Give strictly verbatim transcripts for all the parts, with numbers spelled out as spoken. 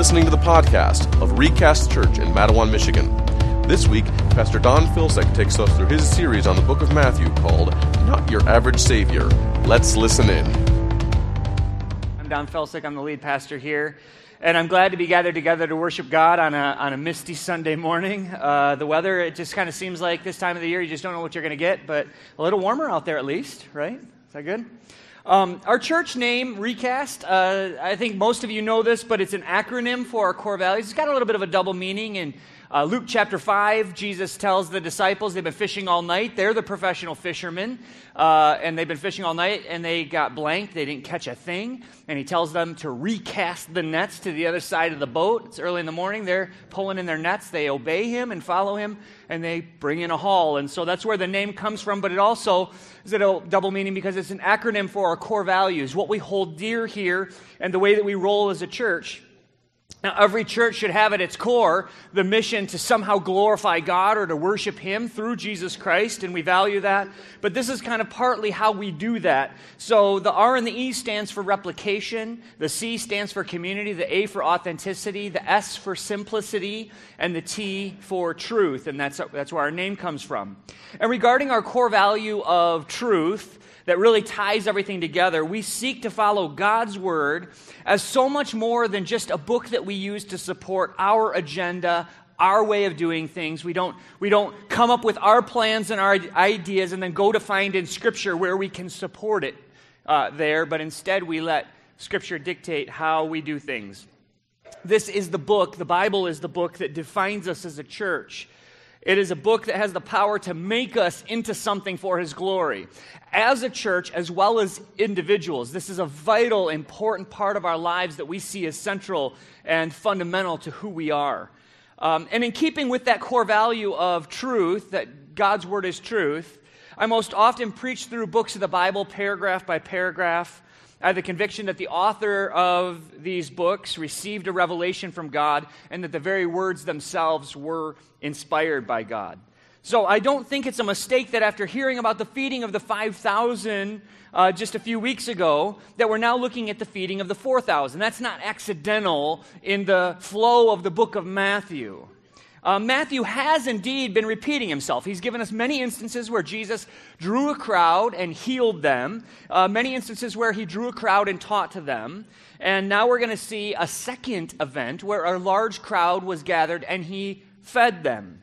listening to the podcast of Recast Church in Mattawan, Michigan. This week, Pastor Don Filsek takes us through his series on the book of Matthew called Not Your Average Savior. Let's listen in. I'm Don Filsek. I'm the lead pastor here, and I'm glad to be gathered together to worship God on a on a misty Sunday morning. Uh, the weather, it just kind of seems like this time of the year, you just don't know what you're going to get, but a little warmer out there at least, right? Is that good? Um, our church name, Recast, uh, I think most of you know this, but it's an acronym for our core values. It's got a little bit of a double meaning. In uh, Luke chapter five, Jesus tells the disciples they've been fishing all night. They're the professional fishermen, uh, and they've been fishing all night, and they got blanked. They didn't catch a thing, and he tells them to recast the nets to the other side of the boat. It's early in the morning. They're pulling in their nets. They obey him and follow him, and they bring in a haul. And so that's where the name comes from, but it also is a double meaning because it's an acronym for our core values, what we hold dear here, and the way that we roll as a church. Now, every church should have at its core the mission to somehow glorify God or to worship Him through Jesus Christ, and we value that. But this is kind of partly how we do that. So the R and the E stands for replication, the C stands for community, the A for authenticity, the S for simplicity, and the T for truth, and that's, that's where our name comes from. And regarding our core value of truth, that really ties everything together, we seek to follow God's Word as so much more than just a book that we use to support our agenda, our way of doing things. We don't, we don't come up with our plans and our ideas and then go to find in Scripture where we can support it uh, there, but instead we let Scripture dictate how we do things. This is the book, the Bible is the book that defines us as a church. It is a book that has the power to make us into something for His glory. As a church, as well as individuals, this is a vital, important part of our lives that we see as central and fundamental to who we are. Um, and in keeping with that core value of truth, that God's Word is truth, I most often preach through books of the Bible, paragraph by paragraph. I have the conviction that the author of these books received a revelation from God and that the very words themselves were inspired by God. So I don't think it's a mistake that after hearing about the feeding of the five thousand uh, just a few weeks ago, that we're now looking at the feeding of the four thousand. That's not accidental in the flow of the book of Matthew. Uh, Matthew has indeed been repeating himself. He's given us many instances where Jesus drew a crowd and healed them, uh, many instances where he drew a crowd and taught to them, and now we're going to see a second event where a large crowd was gathered and he fed them.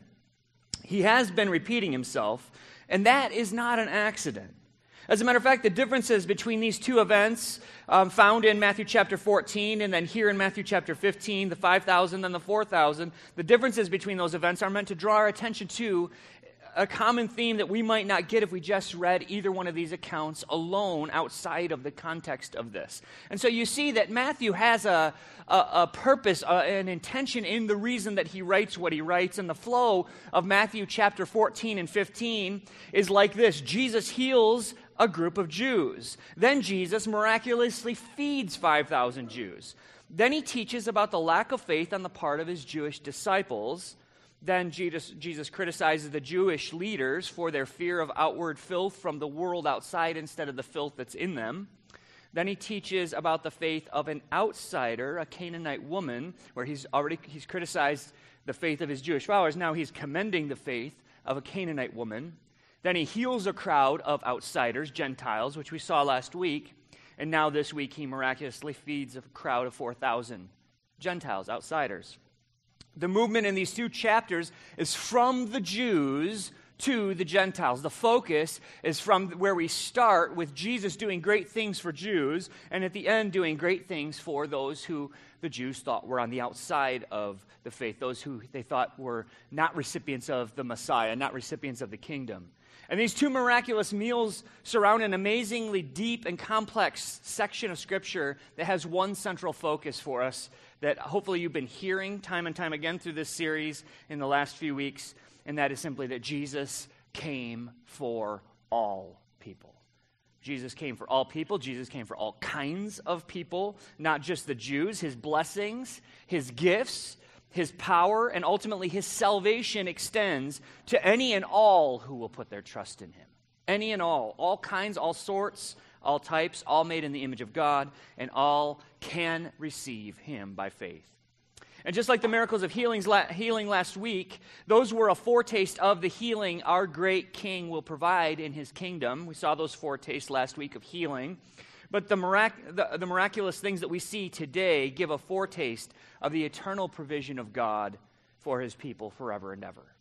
He has been repeating himself, and that is not an accident. As a matter of fact, the differences between these two events um, found in Matthew chapter fourteen and then here in Matthew chapter fifteen, the five thousand and the four thousand, the differences between those events are meant to draw our attention to a common theme that we might not get if we just read either one of these accounts alone outside of the context of this. And so you see that Matthew has a, a, a purpose, uh, an intention in the reason that he writes what he writes. And the flow of Matthew chapter fourteen and fifteen is like this. Jesus heals a group of Jews. Then Jesus miraculously feeds five thousand Jews. Then he teaches about the lack of faith on the part of his Jewish disciples. Then Jesus, Jesus criticizes the Jewish leaders for their fear of outward filth from the world outside instead of the filth that's in them. Then he teaches about the faith of an outsider, a Canaanite woman, where he's already he's criticized the faith of his Jewish followers. Now he's commending the faith of a Canaanite woman. Then he heals a crowd of outsiders, Gentiles, which we saw last week. And now this week he miraculously feeds a crowd of four thousand Gentiles, outsiders. The movement in these two chapters is from the Jews to the Gentiles. The focus is from where we start with Jesus doing great things for Jews, and at the end doing great things for those who the Jews thought were on the outside of the faith, those who they thought were not recipients of the Messiah, not recipients of the kingdom. And these two miraculous meals surround an amazingly deep and complex section of Scripture that has one central focus for us that hopefully you've been hearing time and time again through this series in the last few weeks, and that is simply that Jesus came for all people. Jesus came for all people. Jesus came for all kinds of people, not just the Jews. His blessings, his gifts, his power, and ultimately his salvation extends to any and all who will put their trust in him. Any and all, all kinds, all sorts, all types, all made in the image of God, and all can receive him by faith. And just like the miracles of healings, healing last week, those were a foretaste of the healing our great King will provide in his kingdom. We saw those foretastes last week of healing. But the, mirac- the, the miraculous things that we see today give a foretaste of the eternal provision of God for his people forever and ever.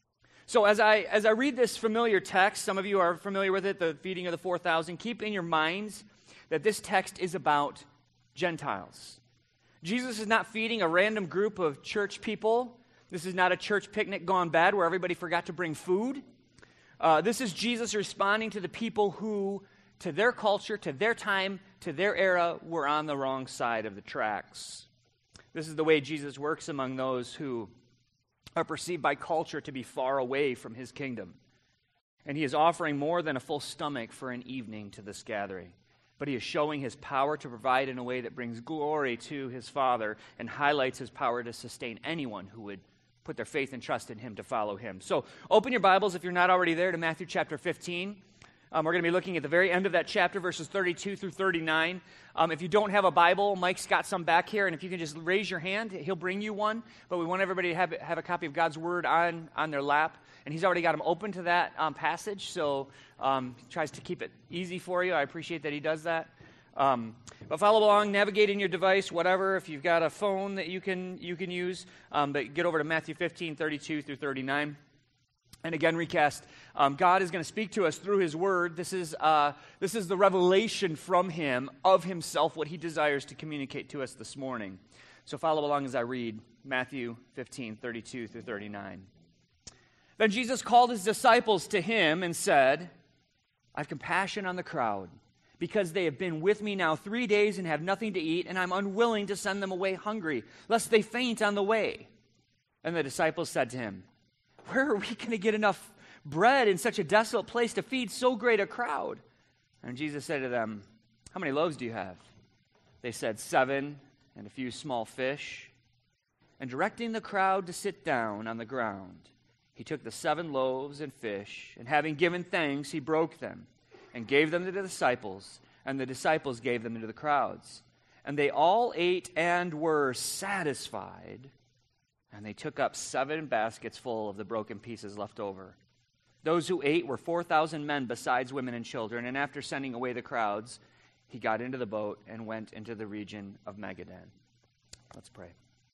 So as I as I read this familiar text, some of you are familiar with it, the feeding of the four thousand, keep in your minds that this text is about Gentiles. Jesus is not feeding a random group of church people. This is not a church picnic gone bad where everybody forgot to bring food. Uh, this is Jesus responding to the people who, to their culture, to their time, to their era, were on the wrong side of the tracks. This is the way Jesus works among those who are perceived by culture to be far away from his kingdom. And he is offering more than a full stomach for an evening to this gathering. But he is showing his power to provide in a way that brings glory to his Father and highlights his power to sustain anyone who would put their faith and trust in him to follow him. So open your Bibles, if you're not already there, to Matthew chapter fifteen. Um, we're going to be looking at the very end of that chapter, verses thirty-two through thirty-nine. Um, if you don't have a Bible, Mike's got some back here, and if you can just raise your hand, he'll bring you one. But we want everybody to have, have a copy of God's Word on, on their lap. And he's already got them open to that um, passage, so um, he tries to keep it easy for you. I appreciate that he does that. Um, but follow along, navigate in your device, whatever. If you've got a phone that you can you can use, um, but get over to Matthew fifteen, thirty-two through thirty-nine. And again, recast, um, God is going to speak to us through his word. This is, uh, this is the revelation from him of himself, what he desires to communicate to us this morning. So follow along as I read Matthew fifteen, thirty-two through thirty-nine. Then Jesus called his disciples to him and said, I have compassion on the crowd, because they have been with me now three days and have nothing to eat, and I'm unwilling to send them away hungry, lest they faint on the way. And the disciples said to him, where are we going to get enough bread in such a desolate place to feed so great a crowd? And Jesus said to them, how many loaves do you have? They said, seven, and a few small fish. And directing the crowd to sit down on the ground, he took the seven loaves and fish, and having given thanks, he broke them and gave them to the disciples, and the disciples gave them to the crowds. And they all ate and were satisfied, and they took up seven baskets full of the broken pieces left over. Those who ate were four thousand men, besides women and children, and after sending away the crowds, he got into the boat and went into the region of Magadan. Let's pray.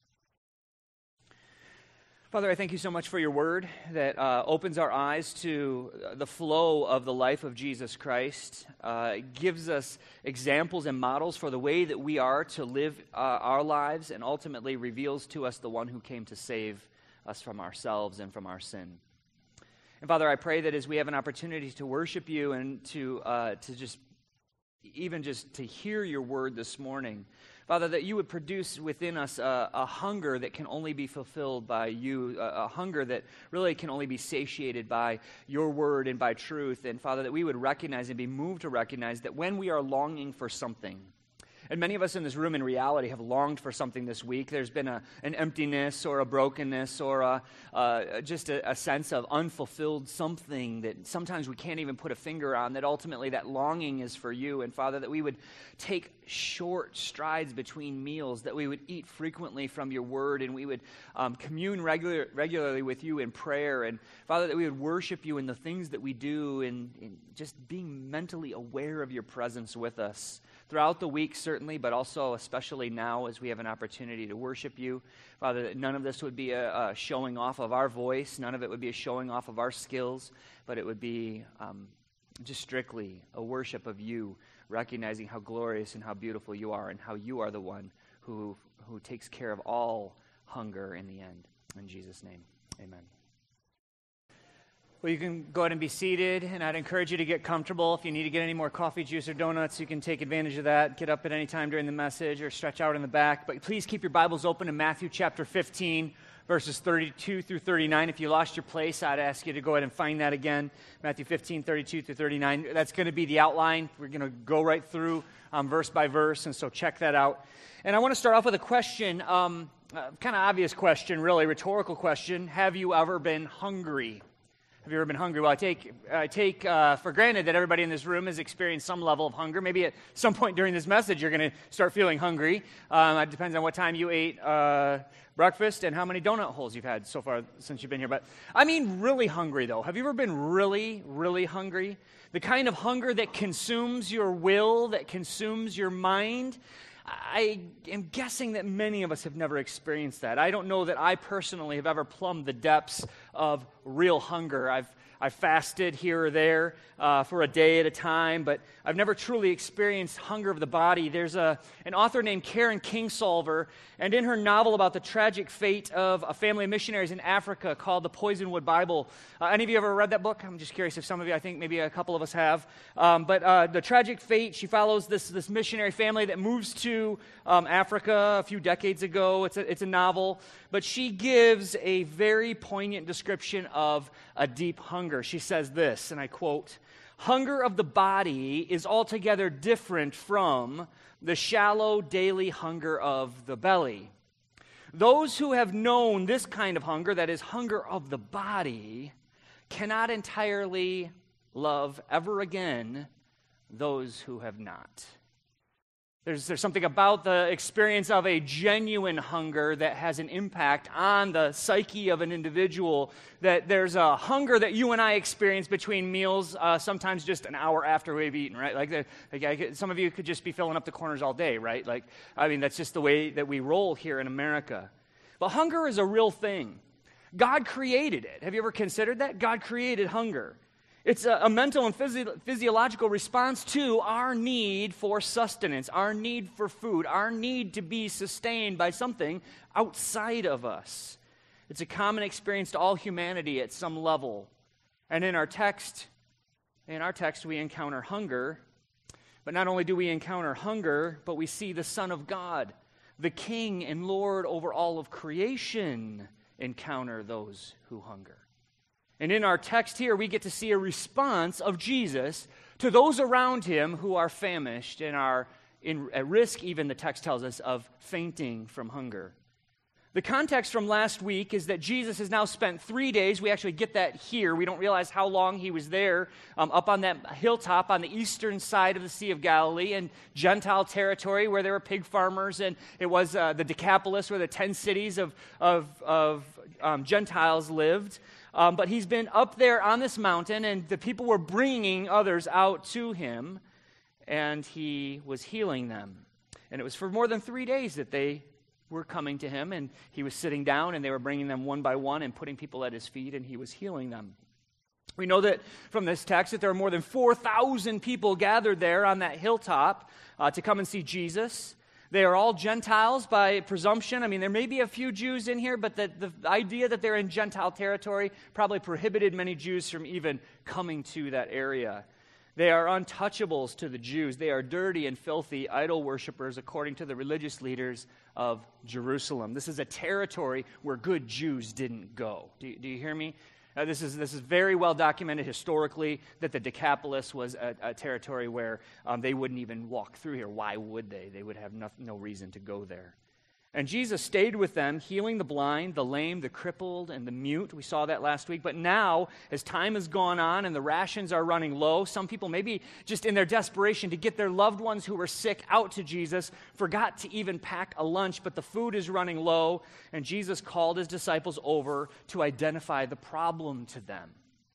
Father, I thank you so much for your word that uh, opens our eyes to the flow of the life of Jesus Christ. Uh, it gives us examples and models for the way that we are to live uh, our lives, and ultimately reveals to us the one who came to save us from ourselves and from our sin. And Father, I pray that as we have an opportunity to worship you and to uh, to just even just to hear your word this morning, Father, that you would produce within us a, a hunger that can only be fulfilled by you, a, a hunger that really can only be satiated by your word and by truth. And Father, that we would recognize and be moved to recognize that when we are longing for something, and many of us in this room in reality have longed for something this week. There's been a, an emptiness or a brokenness or a, uh, just a, a sense of unfulfilled something that sometimes we can't even put a finger on, that ultimately that longing is for you. And Father, that we would take short strides between meals, that we would eat frequently from your word, and we would um, commune regular, regularly with you in prayer. And Father, that we would worship you in the things that we do, and, and just being mentally aware of your presence with us throughout the week, certainly, but also especially now as we have an opportunity to worship you. Father, that none of this would be a, a showing off of our voice, none of it would be a showing off of our skills, but it would be um, just strictly a worship of you, recognizing how glorious and how beautiful you are, and how you are the one who, who takes care of all hunger in the end. In Jesus' name, amen. Well, you can go ahead and be seated, and I'd encourage you to get comfortable. If you need to get any more coffee, juice, or donuts, you can take advantage of that. Get up at any time during the message or stretch out in the back. But please keep your Bibles open in Matthew chapter fifteen, verses thirty-two through thirty-nine. If you lost your place, I'd ask you to go ahead and find that again. Matthew fifteen, thirty-two through thirty-nine. That's going to be the outline. We're going to go right through um, verse by verse, and so check that out. And I want to start off with a question, um, uh, kind of obvious question, really, rhetorical question. Have you ever been hungry? Have Have you ever been hungry? Well, I take, I take uh, for granted that everybody in this room has experienced some level of hunger. Maybe at some point during this message, you're going to start feeling hungry. Um, it depends on what time you ate uh, breakfast and how many donut holes you've had so far since you've been here. But I mean really hungry, though. Have you ever been really, really hungry? The kind of hunger that consumes your will, that consumes your mind? I am guessing that many of us have never experienced that. I don't know that I personally have ever plumbed the depths of real hunger. I've I've fasted here or there uh, for a day at a time, but I've never truly experienced hunger of the body. There's a an author named Karen Kingsolver, and in her novel about the tragic fate of a family of missionaries in Africa called The Poisonwood Bible. Uh, any of you ever read that book? I'm just curious if some of you, I think maybe a couple of us have. Um, but uh, the tragic fate, she follows this this missionary family that moves to um, Africa a few decades ago. It's a, it's a novel, but she gives a very poignant description of a deep hunger. She says this, and I quote, "Hunger of the body is altogether different from the shallow daily hunger of the belly. Those who have known this kind of hunger, that is, hunger of the body, cannot entirely love ever again those who have not." There's, there's something about the experience of a genuine hunger that has an impact on the psyche of an individual, that there's a hunger that you and I experience between meals, uh, sometimes just an hour after we've eaten, right? Like, the, like I could, some of you could just be filling up the corners all day, right? Like, I mean, that's just the way that we roll here in America. But hunger is a real thing. God created it. Have you ever considered that? God created hunger. It's a, a mental and physio- physiological response to our need for sustenance, our need for food, our need to be sustained by something outside of us. It's a common experience to all humanity at some level. And in our text, in our text we encounter hunger, but not only do we encounter hunger, but we see the Son of God, the King and Lord over all of creation, encounter those who hunger. And in our text here, we get to see a response of Jesus to those around him who are famished and are in, at risk, even the text tells us, of fainting from hunger. The context from last week is that Jesus has now spent three days. We actually get that here. We don't realize how long he was there, um, up on that hilltop on the eastern side of the Sea of Galilee in Gentile territory where there were pig farmers, and it was uh, the Decapolis where the ten cities of, of, of um, Gentiles lived. Um, but he's been up there on this mountain, and the people were bringing others out to him, and he was healing them. And it was for more than three days that they were coming to him, and he was sitting down, and they were bringing them one by one and putting people at his feet, and he was healing them. We know that from this text that there are more than four thousand people gathered there on that hilltop uh, to come and see Jesus. They are all Gentiles by presumption. I mean, there may be a few Jews in here, but the, the idea that they're in Gentile territory probably prohibited many Jews from even coming to that area. They are untouchables to the Jews. They are dirty and filthy idol worshipers according to the religious leaders of Jerusalem. This is a territory where good Jews didn't go. Do, do you hear me? Uh, this is this is very well documented historically that the Decapolis was a, a territory where um, they wouldn't even walk through here. Why would they? They would have no, no reason to go there. And Jesus stayed with them, healing the blind, the lame, the crippled, and the mute. We saw that last week. But now, as time has gone on and the rations are running low, some people, maybe just in their desperation to get their loved ones who were sick out to Jesus, forgot to even pack a lunch, but the food is running low, and Jesus called his disciples over to identify the problem to them.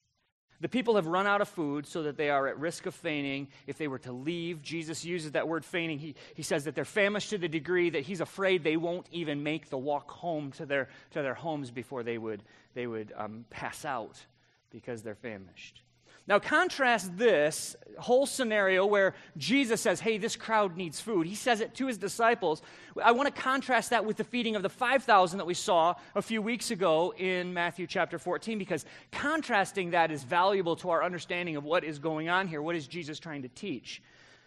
The people have run out of food so that they are at risk of fainting if they were to leave. Jesus uses that word fainting. He, he says that they're famished to the degree that he's afraid they won't even make the walk home to their to their homes before they would, they would um, pass out because they're famished. Now contrast this whole scenario where Jesus says, hey, this crowd needs food. He says it to his disciples. I want to contrast that with the feeding of the five thousand that we saw a few weeks ago in Matthew chapter fourteen, because contrasting that is valuable to our understanding of what is going on here. What is Jesus trying to teach?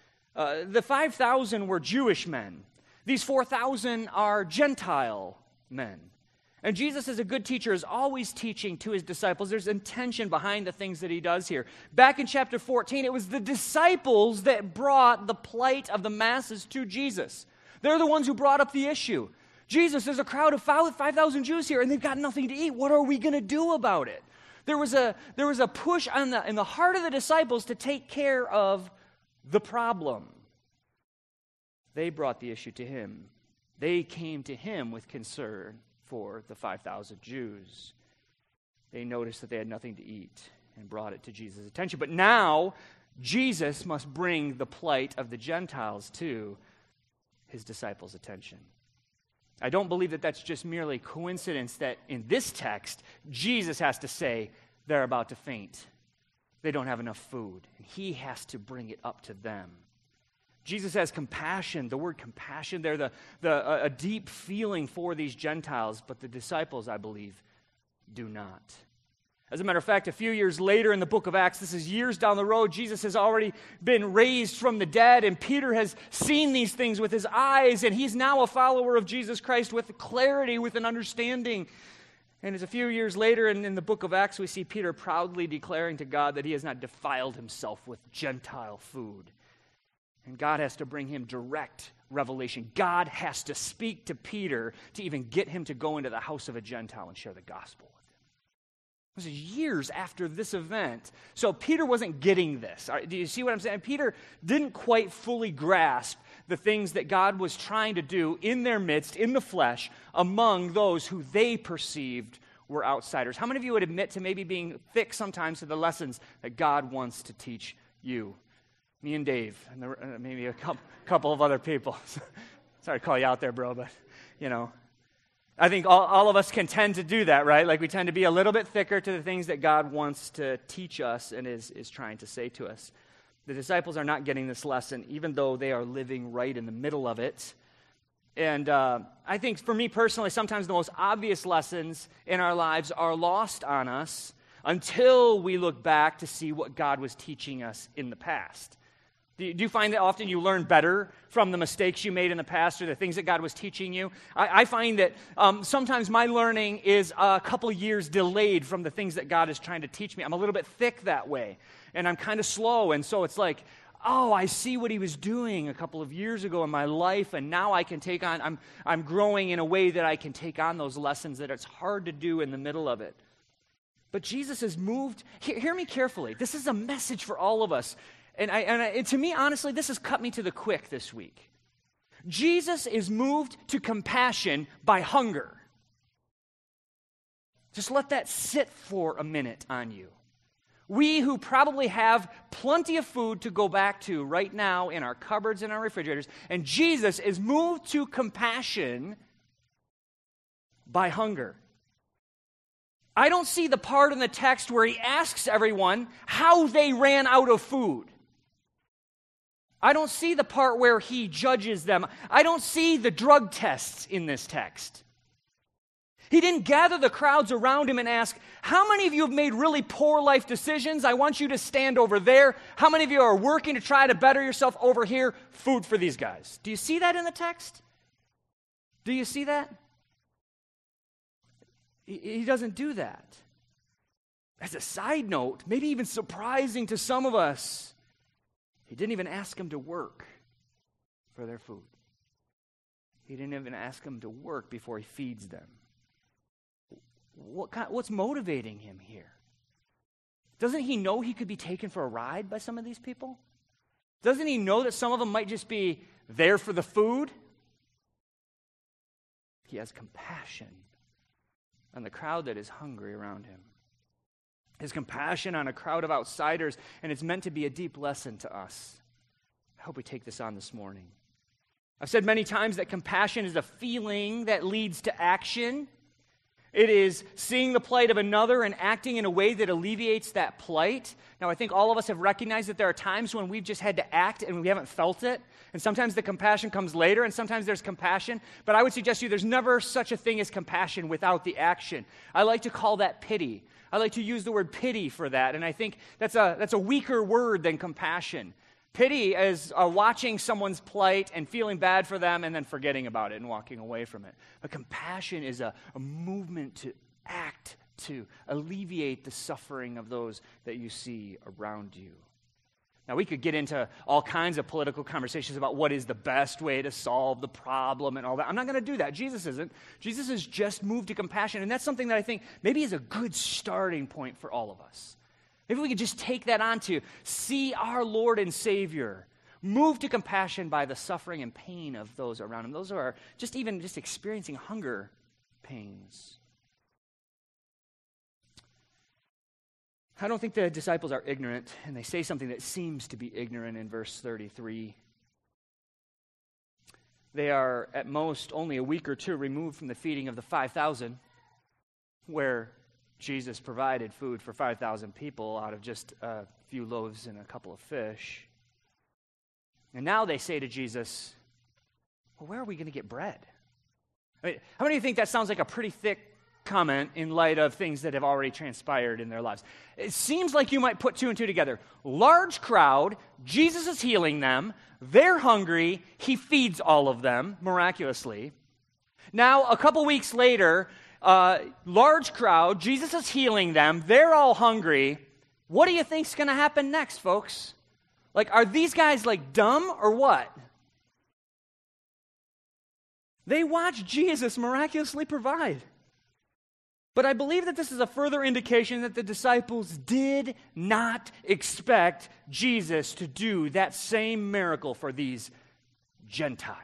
Uh, the five thousand were Jewish men. These four thousand are Gentile men. And Jesus, as a good teacher, is always teaching to his disciples. There's intention behind the things that he does here. Back in chapter fourteen, it was the disciples that brought the plight of the masses to Jesus. They're the ones who brought up the issue. Jesus, there's a crowd of five thousand Jews here, and they've got nothing to eat. What are we going to do about it? There was a, there was a push on the, in the heart of the disciples to take care of the problem. They brought the issue to him. They came to him with concern for the five thousand Jews. They noticed that they had nothing to eat and brought it to Jesus' attention. But now, Jesus must bring the plight of the Gentiles to his disciples' attention. I don't believe that that's just merely coincidence that in this text, Jesus has to say they're about to faint. They don't have enough food, and he has to bring it up to them. Jesus has compassion, the word compassion there, the, the, a deep feeling for these Gentiles, but the disciples, I believe, do not. As a matter of fact, a few years later in the book of Acts, this is years down the road, Jesus has already been raised from the dead, and Peter has seen these things with his eyes, and he's now a follower of Jesus Christ with clarity, with an understanding. And as a few years later in, in the book of Acts, we see Peter proudly declaring to God that he has not defiled himself with Gentile food. And God has to bring him direct revelation. God has to speak to Peter to even get him to go into the house of a Gentile and share the gospel with him. This is years after this event. So Peter wasn't getting this. Do you see what I'm saying? Peter didn't quite fully grasp the things that God was trying to do in their midst, in the flesh, among those who they perceived were outsiders. How many of you would admit to maybe being thick sometimes to the lessons that God wants to teach you? Me and Dave, and there, uh, maybe a couple, couple of other people. Sorry to call you out there, bro, but, you know. I think all, all of us can tend to do that, right? Like we tend to be a little bit thicker to the things that God wants to teach us and is, is trying to say to us. The disciples are not getting this lesson, even though they are living right in the middle of it. And uh, I think for me personally, sometimes the most obvious lessons in our lives are lost on us until we look back to see what God was teaching us in the past. Do you, do you find that often you learn better from the mistakes you made in the past or the things that God was teaching you? I, I find that um, sometimes my learning is a couple years delayed from the things that God is trying to teach me. I'm a little bit thick that way, and I'm kind of slow, and so it's like, oh, I see what he was doing a couple of years ago in my life, and now I can take on, I'm, I'm growing in a way that I can take on those lessons that it's hard to do in the middle of it. But Jesus has moved, hear, hear me carefully, this is a message for all of us. And, I, and, I, and to me, honestly, this has cut me to the quick this week. Jesus is moved to compassion by hunger. Just let that sit for a minute on you. We who probably have plenty of food to go back to right now in our cupboards and our refrigerators, and Jesus is moved to compassion by hunger. I don't see the part in the text where he asks everyone how they ran out of food. I don't see the part where he judges them. I don't see the drug tests in this text. He didn't gather the crowds around him and ask, how many of you have made really poor life decisions? I want you to stand over there. How many of you are working to try to better yourself over here? Food for these guys. Do you see that in the text? Do you see that? He doesn't do that. As a side note, maybe even surprising to some of us, he didn't even ask them to work for their food. He didn't even ask them to work before he feeds them. What kind, what's motivating him here? Doesn't he know he could be taken for a ride by some of these people? Doesn't he know that some of them might just be there for the food? He has compassion on the crowd that is hungry around him. His compassion on a crowd of outsiders, and it's meant to be a deep lesson to us. I hope we take this on this morning. I've said many times that compassion is a feeling that leads to action. It is seeing the plight of another and acting in a way that alleviates that plight. Now, I think all of us have recognized that there are times when we've just had to act and we haven't felt it. And sometimes the compassion comes later, and sometimes there's compassion. But I would suggest to you there's never such a thing as compassion without the action. I like to call that pity. I like to use the word pity for that, and I think that's a, that's a weaker word than compassion. Pity is uh, watching someone's plight and feeling bad for them and then forgetting about it and walking away from it. But compassion is a, a movement to act, to alleviate the suffering of those that you see around you. Now, we could get into all kinds of political conversations about what is the best way to solve the problem and all that. I'm not going to do that. Jesus isn't. Jesus is just moved to compassion, and that's something that I think maybe is a good starting point for all of us. Maybe we could just take that on to see our Lord and Savior moved to compassion by the suffering and pain of those around him. Those are just even just experiencing hunger pains. I don't think the disciples are ignorant, and they say something that seems to be ignorant in verse thirty-three. They are at most only a week or two removed from the feeding of the five thousand, where Jesus provided food for five thousand people out of just a few loaves and a couple of fish. And now they say to Jesus, well, where are we going to get bread? I mean, how many of you think that sounds like a pretty thick comment in light of things that have already transpired in their lives? It seems like you might put two and two together. Large crowd, Jesus is healing them, they're hungry, he feeds all of them miraculously. Now, a couple weeks later, uh, large crowd, Jesus is healing them, they're all hungry. What do you think's going to happen next, folks? Like, are these guys like dumb or what? They watch Jesus miraculously provide. But I believe that this is a further indication that the disciples did not expect Jesus to do that same miracle for these Gentiles.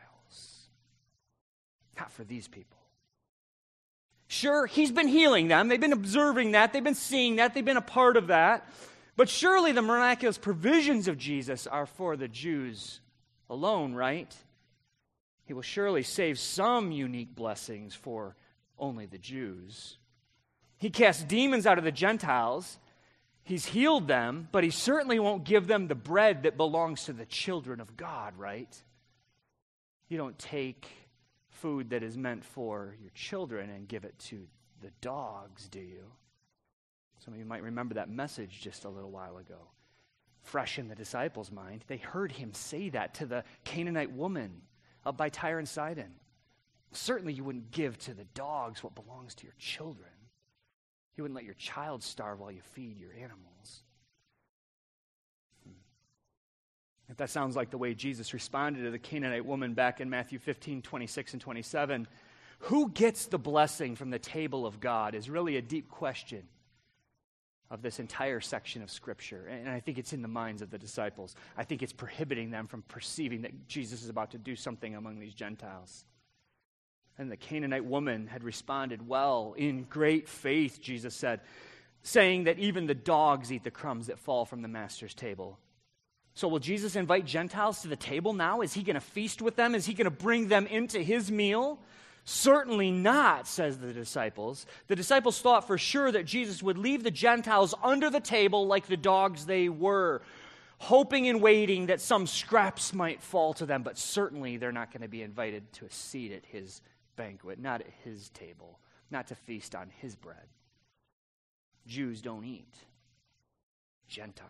Not for these people. Sure, he's been healing them. They've been observing that. They've been seeing that. They've been a part of that. But surely the miraculous provisions of Jesus are for the Jews alone, right? He will surely save some unique blessings for only the Jews. He cast demons out of the Gentiles. He's healed them, but he certainly won't give them the bread that belongs to the children of God, right? You don't take food that is meant for your children and give it to the dogs, do you? Some of you might remember that message just a little while ago. Fresh in the disciples' mind, they heard him say that to the Canaanite woman up by Tyre and Sidon. Certainly you wouldn't give to the dogs what belongs to your children. You wouldn't let your child starve while you feed your animals. Hmm. If that sounds like the way Jesus responded to the Canaanite woman back in Matthew fifteen, twenty-six and twenty-seven, who gets the blessing from the table of God is really a deep question of this entire section of Scripture. And I think it's in the minds of the disciples. I think it's prohibiting them from perceiving that Jesus is about to do something among these Gentiles. And the Canaanite woman had responded well, in great faith, Jesus said, saying that even the dogs eat the crumbs that fall from the master's table. So will Jesus invite Gentiles to the table now? Is he going to feast with them? Is he going to bring them into his meal? Certainly not, says the disciples. The disciples thought for sure that Jesus would leave the Gentiles under the table like the dogs they were, hoping and waiting that some scraps might fall to them, but certainly they're not going to be invited to a seat at his banquet, not at his table, not to feast on his bread. Jews don't eat. Gentiles.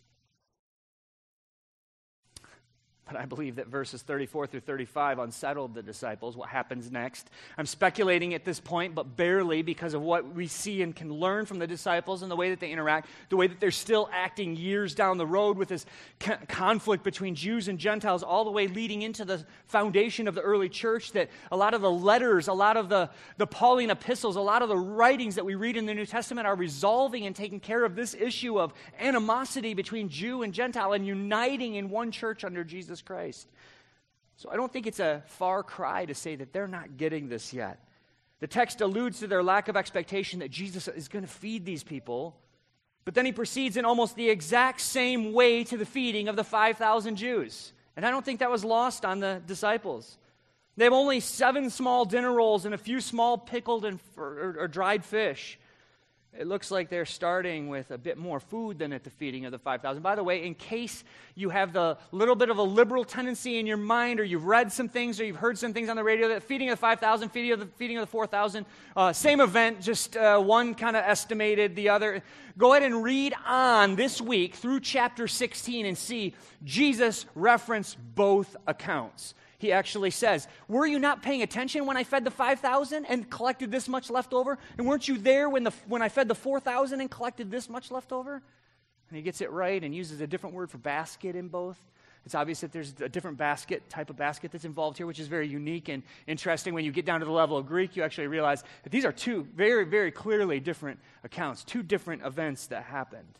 But I believe that verses thirty-four through thirty-five unsettled the disciples. What happens next? I'm speculating at this point, but barely, because of what we see and can learn from the disciples and the way that they interact, the way that they're still acting years down the road with this co- conflict between Jews and Gentiles, all the way leading into the foundation of the early church, that a lot of the letters, a lot of the, the Pauline epistles, a lot of the writings that we read in the New Testament are resolving and taking care of this issue of animosity between Jew and Gentile and uniting in one church under Jesus Christ. So I don't think it's a far cry to say that they're not getting this yet. The text alludes to their lack of expectation that Jesus is going to feed these people, but then he proceeds in almost the exact same way to the feeding of the five thousand Jews. And I don't think that was lost on the disciples. They have only seven small dinner rolls and a few small pickled and or, or dried fish. It looks like they're starting with a bit more food than at the feeding of the five thousand. By the way, in case you have the little bit of a liberal tendency in your mind, or you've read some things, or you've heard some things on the radio, that feeding of the five thousand, feeding of the, feeding of the four thousand, uh, same event, just uh, one kind of estimated, the other. Go ahead and read on this week through chapter sixteen and see Jesus reference both accounts. He actually says, were you not paying attention when I fed the five thousand and collected this much left over? And weren't you there when the when I fed the four thousand and collected this much left over? And he gets it right and uses a different word for basket in both. It's obvious that there's a different basket, type of basket that's involved here, which is very unique and interesting. When you get down to the level of Greek, you actually realize that these are two very, very clearly different accounts, two different events that happened.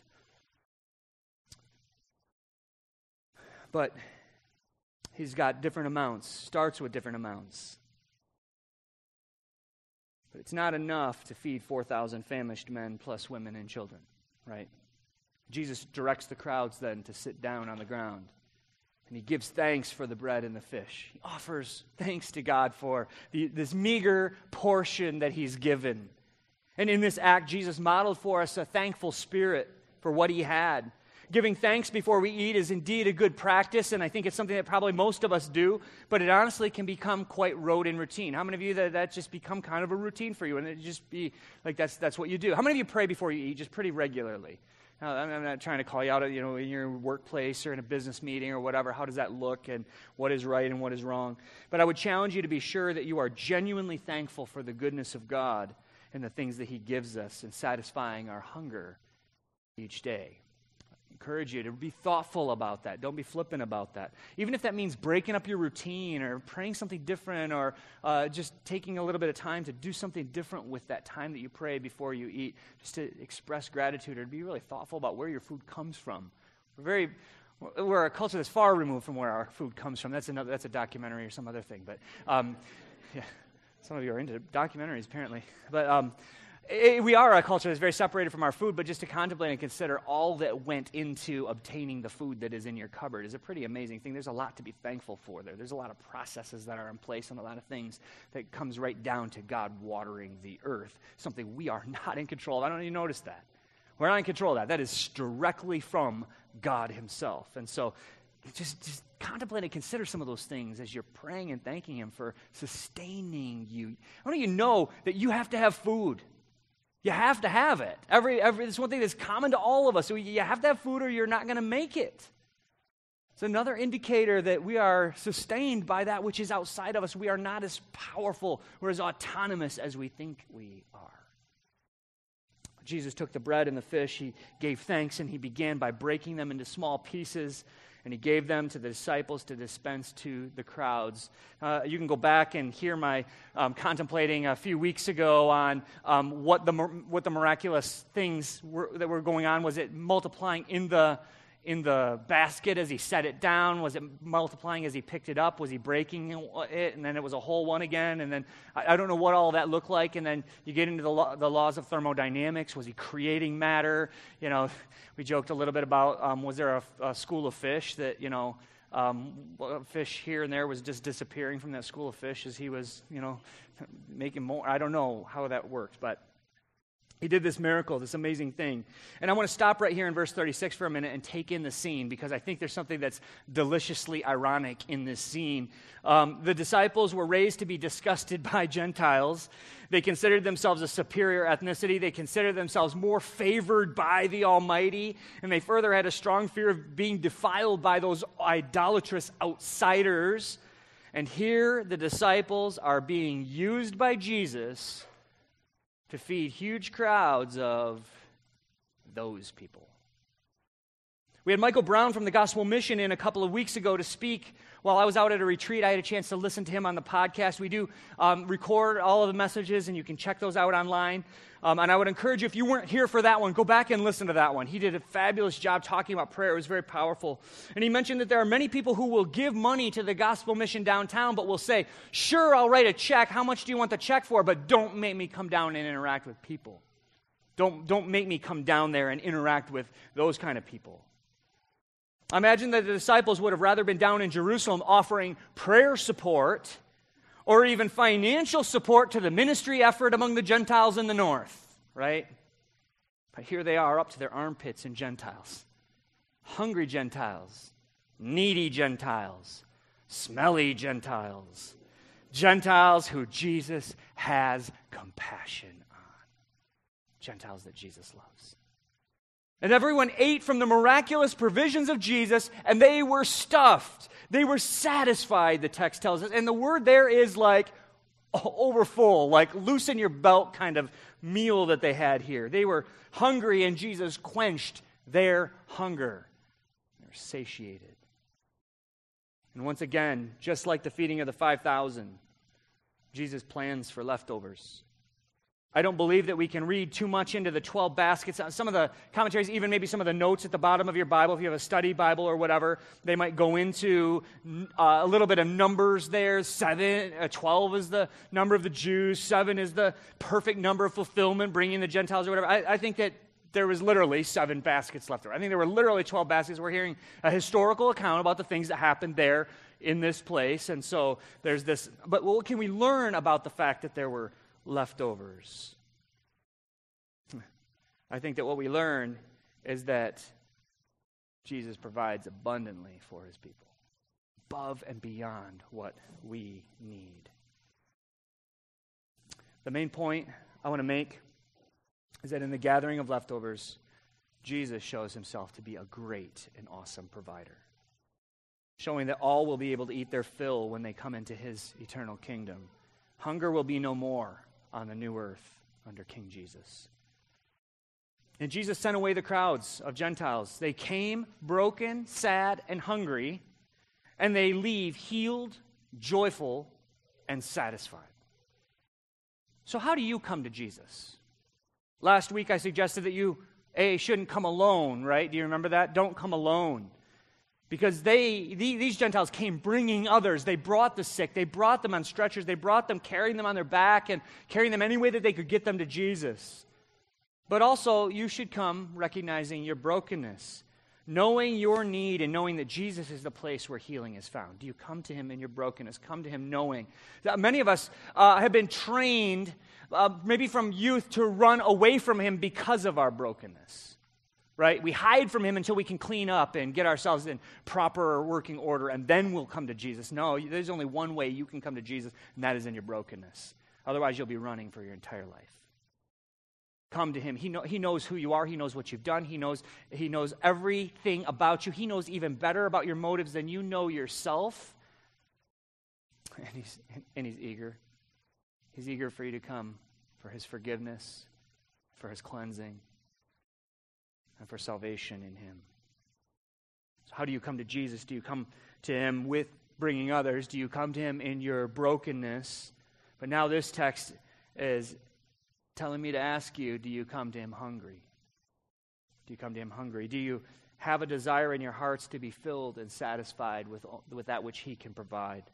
But he's got different amounts, starts with different amounts. But it's not enough to feed four thousand famished men plus women and children, right? Jesus directs the crowds then to sit down on the ground. And he gives thanks for the bread and the fish. He offers thanks to God for the, this meager portion that he's given. And in this act, Jesus modeled for us a thankful spirit for what he had. Giving thanks before we eat is indeed a good practice, and I think it's something that probably most of us do, but it honestly can become quite rote and routine. How many of you that that just become kind of a routine for you, and it just be like that's that's what you do? How many of you pray before you eat just pretty regularly? Now, I'm not trying to call you out, you know, in your workplace or in a business meeting or whatever. How does that look, and what is right and what is wrong? But I would challenge you to be sure that you are genuinely thankful for the goodness of God and the things that he gives us and satisfying our hunger each day. I encourage you to be thoughtful about that. Don't be flippant about that. Even if that means breaking up your routine or praying something different or uh, just taking a little bit of time to do something different with that time that you pray before you eat, just to express gratitude or to be really thoughtful about where your food comes from. We're very, we're a culture that's far removed from where our food comes from. That's another, that's a documentary or some other thing. But um, yeah, some of you are into documentaries apparently. But um, It, we are a culture that's very separated from our food, but just to contemplate and consider all that went into obtaining the food that is in your cupboard is a pretty amazing thing. There's a lot to be thankful for there. There's a lot of processes that are in place and a lot of things that comes right down to God watering the earth, something we are not in control of. I don't know if you notice that. We're not in control of that. That is directly from God himself. And so just, just contemplate and consider some of those things as you're praying and thanking him for sustaining you. How many of you know that you have to have food? You have to have it. Every, every, it's one thing that's common to all of us. So you have to have food or you're not going to make it. It's another indicator that we are sustained by that which is outside of us. We are not as powerful or as autonomous as we think we are. Jesus took the bread and the fish. He gave thanks and he began by breaking them into small pieces. And he gave them to the disciples to dispense to the crowds. Uh, you can go back and hear my um, contemplating a few weeks ago on um, what the what the miraculous things were, that were going on. Was it multiplying in the in the basket as he set it down? Was it multiplying as he picked it up? Was he breaking it, and then it was a whole one again? And then I, I don't know what all that looked like. And then you get into the, lo- the laws of thermodynamics. Was he creating matter? You know, we joked a little bit about um, was there a, a school of fish that, you know, um, fish here and there was just disappearing from that school of fish as he was, you know, making more. I don't know how that worked, but he did this miracle, this amazing thing. And I want to stop right here in verse thirty-six for a minute and take in the scene because I think there's something that's deliciously ironic in this scene. Um, the disciples were raised to be disgusted by Gentiles. They considered themselves a superior ethnicity. They considered themselves more favored by the Almighty. And they further had a strong fear of being defiled by those idolatrous outsiders. And here the disciples are being used by Jesus to feed huge crowds of those people. We had Michael Brown from the Gospel Mission in a couple of weeks ago to speak. While I was out at a retreat, I had a chance to listen to him on the podcast. We do um, record all of the messages, and you can check those out online. Um, and I would encourage you, if you weren't here for that one, go back and listen to that one. He did a fabulous job talking about prayer. It was very powerful. And he mentioned that there are many people who will give money to the Gospel Mission downtown, but will say, sure, I'll write a check. How much do you want the check for? But don't make me come down and interact with people. Don't, don't make me come down there and interact with those kind of people. I imagine that the disciples would have rather been down in Jerusalem offering prayer support or even financial support to the ministry effort among the Gentiles in the north, right? But here they are up to their armpits in Gentiles. Hungry Gentiles, needy Gentiles, smelly Gentiles, Gentiles who Jesus has compassion on, Gentiles that Jesus loves. And everyone ate from the miraculous provisions of Jesus, and they were stuffed. They were satisfied, the text tells us. And the word there is like overfull, like loosen your belt kind of meal that they had here. They were hungry, and Jesus quenched their hunger. They're satiated. And once again, just like the feeding of the five thousand, Jesus plans for leftovers. I don't believe that we can read too much into the twelve baskets. Some of the commentaries, even maybe some of the notes at the bottom of your Bible, if you have a study Bible or whatever, they might go into uh, a little bit of numbers there. Seven, uh, twelve is the number of the Jews. Seven is the perfect number of fulfillment, bringing the Gentiles or whatever. I, I think that there was literally seven baskets left over. I think there were literally twelve baskets. We're hearing a historical account about the things that happened there in this place. And so there's this. But what can we learn about the fact that there were leftovers? I think that what we learn is that Jesus provides abundantly for his people, above and beyond what we need. The main point I want to make is that in the gathering of leftovers, Jesus shows himself to be a great and awesome provider, showing that all will be able to eat their fill when they come into his eternal kingdom. Hunger will be no more on the new earth under King Jesus. And Jesus sent away the crowds of Gentiles. They came broken, sad, and hungry, and they leave healed, joyful, and satisfied. So how do you come to Jesus? Last week I suggested that you, A, shouldn't come alone, right? Do you remember that? Don't come alone. Because they, these Gentiles came bringing others. They brought the sick. They brought them on stretchers. They brought them carrying them on their back and carrying them any way that they could get them to Jesus. But also, you should come recognizing your brokenness, knowing your need and knowing that Jesus is the place where healing is found. Do you come to him in your brokenness? Come to him knowing that many of us uh, have been trained, uh, maybe from youth, to run away from him because of our brokenness. Right? We hide from him until we can clean up and get ourselves in proper working order, and then we'll come to Jesus. No, there's only one way you can come to Jesus, and that is in your brokenness. Otherwise, you'll be running for your entire life. Come to him. He, know, he knows who you are. He knows what you've done. He knows, he knows everything about you. He knows even better about your motives than you know yourself. And he's, and he's eager. He's eager for you to come for his forgiveness, for his cleansing, and for salvation in him. So how do you come to Jesus? Do you come to him with bringing others? Do you come to him in your brokenness? But now this text is telling me to ask you, do you come to him hungry? Do you come to him hungry? Do you have a desire in your hearts to be filled and satisfied with, with that which he can provide?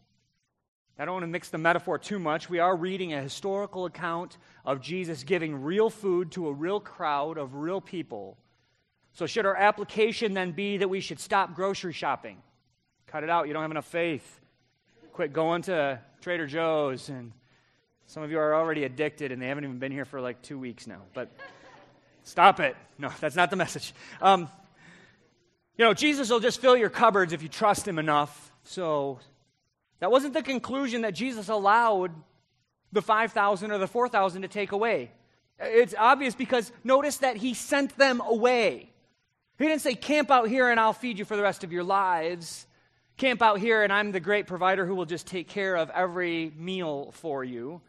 I don't want to mix the metaphor too much. We are reading a historical account of Jesus giving real food to a real crowd of real people. So should our application then be that we should stop grocery shopping? Cut it out. You don't have enough faith. Quit going to Trader Joe's. And some of you are already addicted, and they haven't even been here for like two weeks now. But stop it. No, that's not the message. Um, you know, Jesus will just fill your cupboards if you trust him enough. So that wasn't the conclusion that Jesus allowed the five thousand or the four thousand to take away. It's obvious because notice that he sent them away. He didn't say, camp out here and I'll feed you for the rest of your lives. Camp out here and I'm the great provider who will just take care of every meal for you.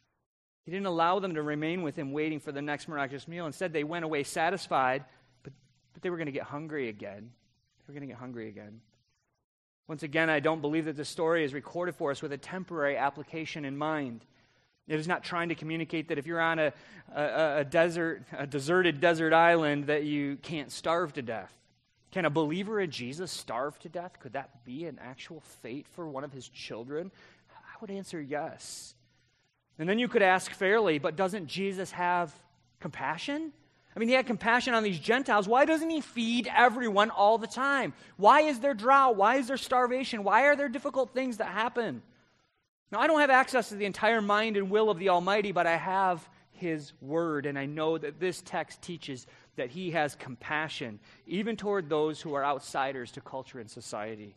He didn't allow them to remain with him waiting for the next miraculous meal. Instead, they went away satisfied, but, but they were going to get hungry again. They were going to get hungry again. Once again, I don't believe that this story is recorded for us with a temporary application in mind. It is not trying to communicate that if you're on a, a, a desert, a deserted desert island, that you can't starve to death. Can a believer in Jesus starve to death? Could that be an actual fate for one of his children? I would answer yes. And then you could ask fairly, but doesn't Jesus have compassion? I mean, he had compassion on these Gentiles. Why doesn't he feed everyone all the time? Why is there drought? Why is there starvation? Why are there difficult things that happen? Now, I don't have access to the entire mind and will of the Almighty, but I have his word, and I know that this text teaches that he has compassion, even toward those who are outsiders to culture and society.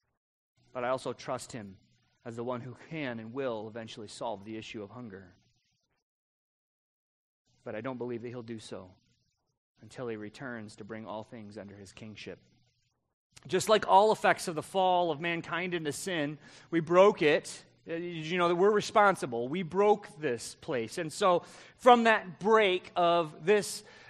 But I also trust him as the one who can and will eventually solve the issue of hunger. But I don't believe that he'll do so until he returns to bring all things under his kingship. Just like all effects of the fall of mankind into sin, we broke it. You know, that we're responsible. We broke this place. And so from that break of this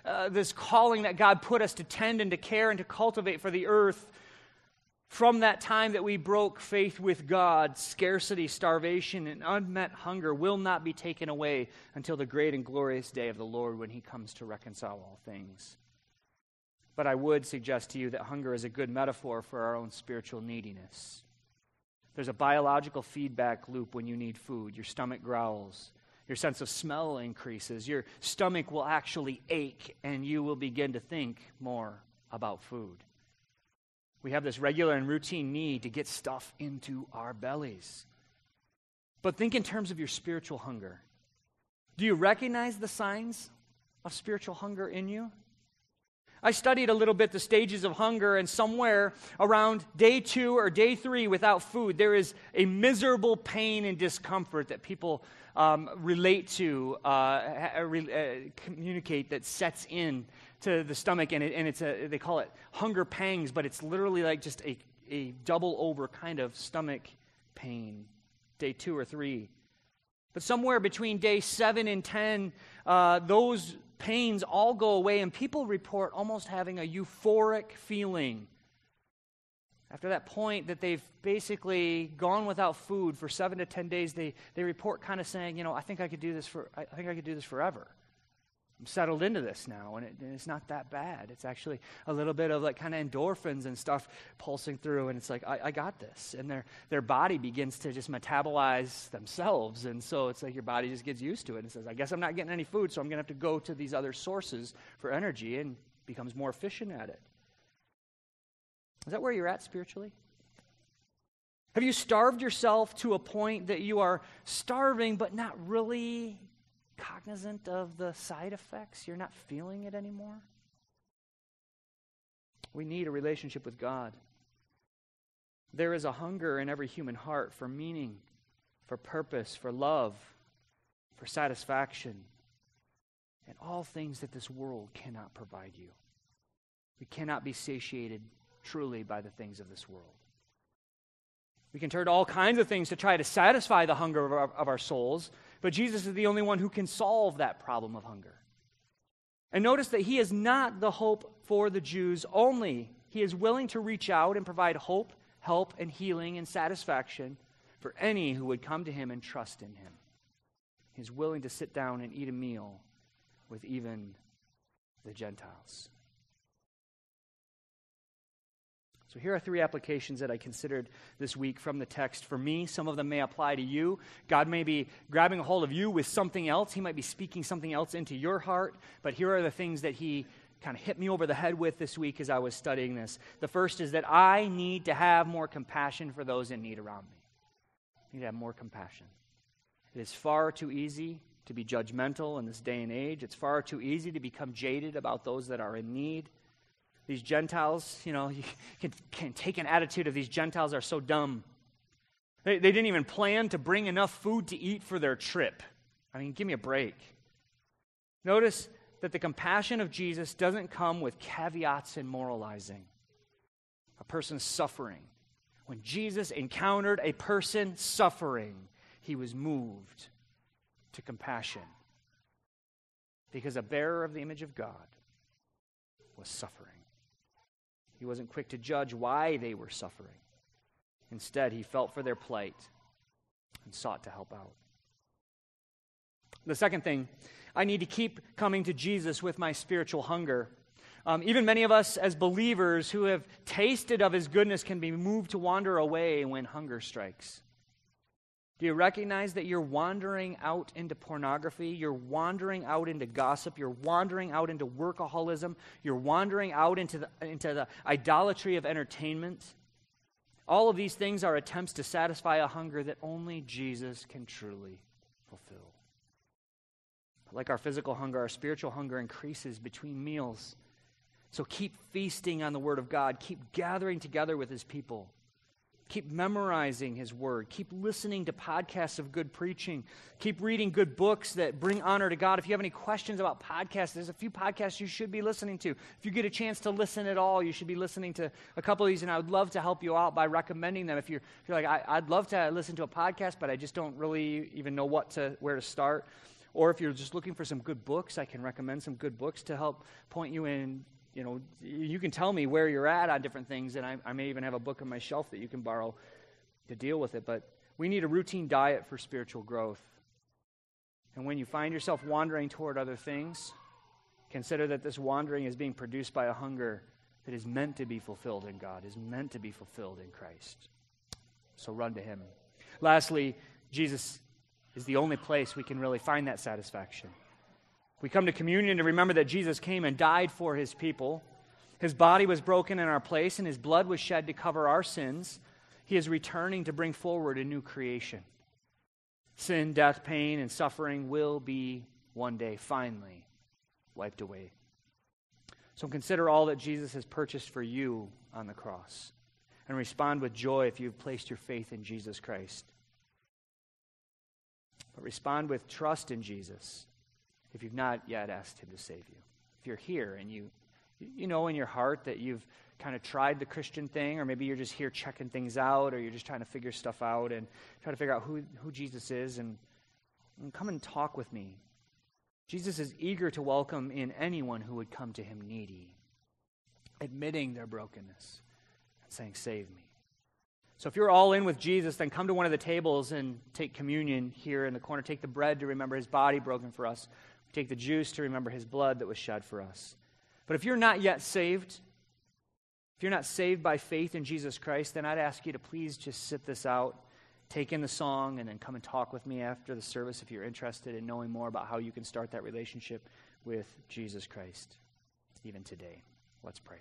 uh, this calling that God put us to tend and to care and to cultivate for the earth. From that time that we broke faith with God, scarcity, starvation, and unmet hunger will not be taken away until the great and glorious day of the Lord when he comes to reconcile all things. But I would suggest to you that hunger is a good metaphor for our own spiritual neediness. There's a biological feedback loop when you need food. Your stomach growls. Your sense of smell increases. Your stomach will actually ache, and you will begin to think more about food. We have this regular and routine need to get stuff into our bellies. But think in terms of your spiritual hunger. Do you recognize the signs of spiritual hunger in you? I studied a little bit the stages of hunger, and somewhere around day two or day three without food, there is a miserable pain and discomfort that people um, relate to, uh, re- uh, communicate, that sets in to the stomach, and, it, and it's a, they call it hunger pangs, but it's literally like just a, a double over kind of stomach pain, day two or three. But somewhere between day seven and ten, uh, those pains all go away, and people report almost having a euphoric feeling. After that point that they've basically gone without food for seven to ten days, they, they report kind of saying, you know, I think I could do this for, I think I could do this forever. I'm settled into this now, and, it, and it's not that bad. It's actually a little bit of like kind of endorphins and stuff pulsing through, and it's like, I, I got this. And their their body begins to just metabolize themselves, and so it's like your body just gets used to it and says, I guess I'm not getting any food, so I'm going to have to go to these other sources for energy, and becomes more efficient at it. Is that where you're at spiritually? Have you starved yourself to a point that you are starving but not really cognizant of the side effects? You're not feeling it anymore? We need a relationship with God. There is a hunger in every human heart for meaning, for purpose, for love, for satisfaction, and all things that this world cannot provide you. We cannot be satiated truly by the things of this world. We can turn to all kinds of things to try to satisfy the hunger of our, of our souls, but Jesus is the only one who can solve that problem of hunger. And notice that he is not the hope for the Jews only. He is willing to reach out and provide hope, help, and healing and satisfaction for any who would come to him and trust in him. He is willing to sit down and eat a meal with even the Gentiles. So here are three applications that I considered this week from the text. For me, some of them may apply to you. God may be grabbing a hold of you with something else. He might be speaking something else into your heart. But here are the things that he kind of hit me over the head with this week as I was studying this. The first is that I need to have more compassion for those in need around me. I need to have more compassion. It is far too easy to be judgmental in this day and age. It's far too easy to become jaded about those that are in need. These Gentiles, you know, you can, can take an attitude of these Gentiles are so dumb. They, they didn't even plan to bring enough food to eat for their trip. I mean, give me a break. Notice that the compassion of Jesus doesn't come with caveats and moralizing. A person's suffering. When Jesus encountered a person suffering, he was moved to compassion. Because a bearer of the image of God was suffering. He wasn't quick to judge why they were suffering. Instead, he felt for their plight and sought to help out. The second thing, I need to keep coming to Jesus with my spiritual hunger. Um, even many of us as believers who have tasted of his goodness can be moved to wander away when hunger strikes. Do you recognize that you're wandering out into pornography? You're wandering out into gossip. You're wandering out into workaholism. You're wandering out into the, into the idolatry of entertainment. All of these things are attempts to satisfy a hunger that only Jesus can truly fulfill. But like our physical hunger, our spiritual hunger increases between meals. So keep feasting on the Word of God. Keep gathering together with his people. Keep memorizing his word. Keep listening to podcasts of good preaching. Keep reading good books that bring honor to God. If you have any questions about podcasts, there's a few podcasts you should be listening to. If you get a chance to listen at all, you should be listening to a couple of these, and I would love to help you out by recommending them. If you're, if you're like, I, I'd love to listen to a podcast, but I just don't really even know what to where to start. Or if you're just looking for some good books, I can recommend some good books to help point you in. You know, you can tell me where you're at on different things, and I, I may even have a book on my shelf that you can borrow to deal with it. But we need a routine diet for spiritual growth. And when you find yourself wandering toward other things, consider that this wandering is being produced by a hunger that is meant to be fulfilled in God, is meant to be fulfilled in Christ. So run to him. Lastly, Jesus is the only place we can really find that satisfaction. We come to communion to remember that Jesus came and died for his people. His body was broken in our place, and his blood was shed to cover our sins. He is returning to bring forward a new creation. Sin, death, pain, and suffering will be one day finally wiped away. So consider all that Jesus has purchased for you on the cross, and respond with joy if you've placed your faith in Jesus Christ. But respond with trust in Jesus if you've not yet asked him to save you. If you're here and you you know in your heart that you've kind of tried the Christian thing, or maybe you're just here checking things out, or you're just trying to figure stuff out and try to figure out who, who Jesus is, and, and come and talk with me. Jesus is eager to welcome in anyone who would come to him needy, admitting their brokenness and saying, save me. So if you're all in with Jesus, then come to one of the tables and take communion here in the corner. Take the bread to remember his body broken for us. Take the juice to remember his blood that was shed for us. But if you're not yet saved, if you're not saved by faith in Jesus Christ, then I'd ask you to please just sit this out, take in the song, and then come and talk with me after the service if you're interested in knowing more about how you can start that relationship with Jesus Christ, even today. Let's pray.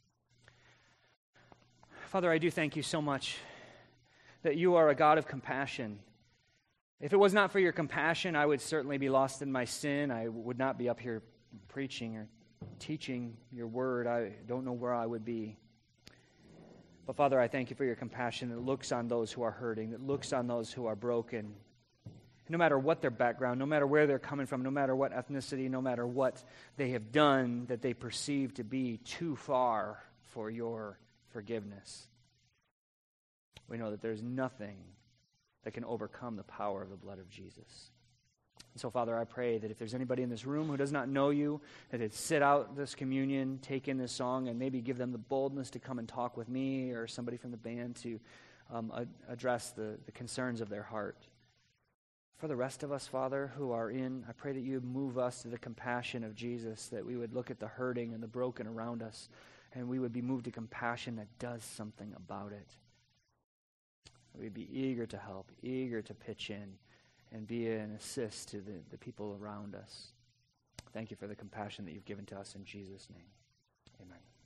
Father, I do thank you so much that you are a God of compassion. If it was not for your compassion, I would certainly be lost in my sin. I would not be up here preaching or teaching your word. I don't know where I would be. But Father, I thank you for your compassion that looks on those who are hurting, that looks on those who are broken. And no matter what their background, no matter where they're coming from, no matter what ethnicity, no matter what they have done that they perceive to be too far for your forgiveness, we know that there's nothing that can overcome the power of the blood of Jesus. And so, Father, I pray that if there's anybody in this room who does not know you, that they'd sit out this communion, take in this song, and maybe give them the boldness to come and talk with me or somebody from the band to um, a- address the, the concerns of their heart. For the rest of us, Father, who are in, I pray that you would move us to the compassion of Jesus, that we would look at the hurting and the broken around us, and we would be moved to compassion that does something about it. We'd be eager to help, eager to pitch in, and be an assist to the, the people around us. Thank you for the compassion that you've given to us in Jesus' name. Amen.